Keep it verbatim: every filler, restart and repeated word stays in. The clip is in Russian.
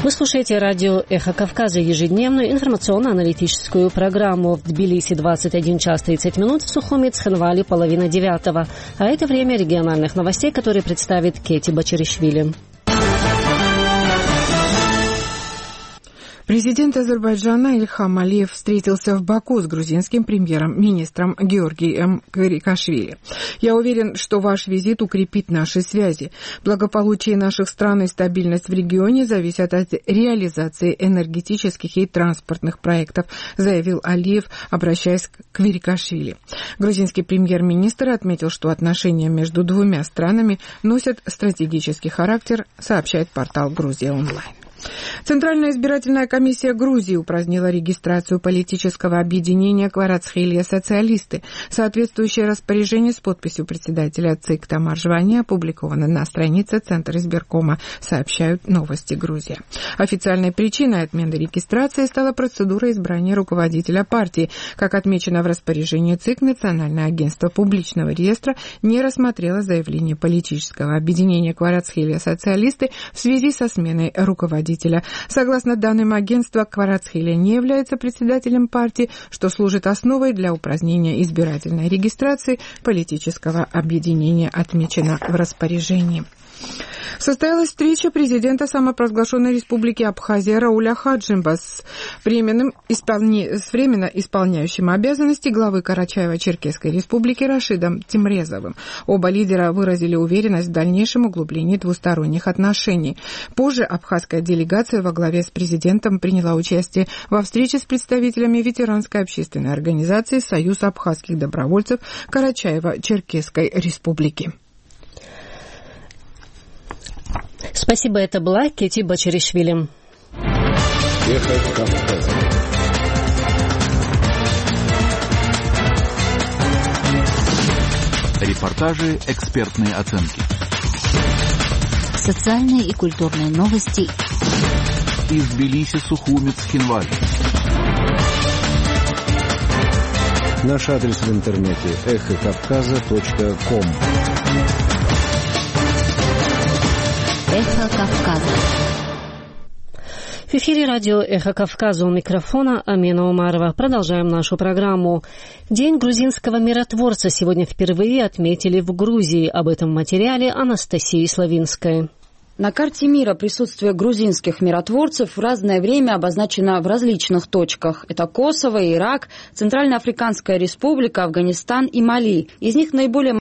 Вы слушаете радио «Эхо Кавказа», ежедневную информационно-аналитическую программу. В Тбилиси двадцать один час тридцать минут, в Сухуми, Цхинвали половина девятого. А это время региональных новостей, которые представит Кети Бачаришвили. Президент Азербайджана Ильхам Алиев встретился в Баку с грузинским премьером-министром Георгием Квирикашвили. «Я уверен, что ваш визит укрепит наши связи. Благополучие наших стран и стабильность в регионе зависят от реализации энергетических и транспортных проектов», заявил Алиев, обращаясь к Квирикашвили. Грузинский премьер-министр отметил, что отношения между двумя странами носят стратегический характер, сообщает портал «Грузия онлайн». Центральная избирательная комиссия Грузии упразднила регистрацию политического объединения «Кварацхелия социалисты». Соответствующее распоряжение с подписью председателя ЦИК Тамар Жвани опубликовано на странице Центра избиркома, сообщают «Новости Грузия». Официальной причиной отмены регистрации стала процедура избрания руководителя партии. Как отмечено в распоряжении ЦИК, Национальное агентство публичного реестра не рассмотрело заявление политического объединения «Кварацхелия социалисты» в связи со сменой руководителя. Согласно данным агентства, Кварацхелия не является председателем партии, что служит основой для упразднения избирательной регистрации политического объединения, отмечено в распоряжении. Состоялась встреча президента самопровозглашенной республики Абхазия Рауля Хаджимба с, временным исполни... с временно исполняющим обязанности главы Карачаево-Черкесской республики Рашидом Тимрезовым. Оба лидера выразили уверенность в дальнейшем углублении двусторонних отношений. Позже абхазская делегация во главе с президентом приняла участие во встрече с представителями ветеранской общественной организации «Союз абхазских добровольцев» Карачаево-Черкесской республики. Спасибо, это была Кети Бачаришвили. Эхо Кавказа. Репортажи, экспертные оценки. Социальные и культурные новости. Из Тбилиси, Сухуми, Цхинвали. Наш адрес в интернете эхо кавказа точка ком. Эхо Кавказа. В эфире радио «Эхо Кавказа», у микрофона Амина Умарова. Продолжаем нашу программу. День грузинского миротворца сегодня впервые отметили в Грузии. Об этом в материале Анастасии Славинской. На карте мира присутствие грузинских миротворцев в разное время обозначено в различных точках. Это Косово, Ирак, Центральноафриканская республика, Афганистан и Мали. Из них наиболее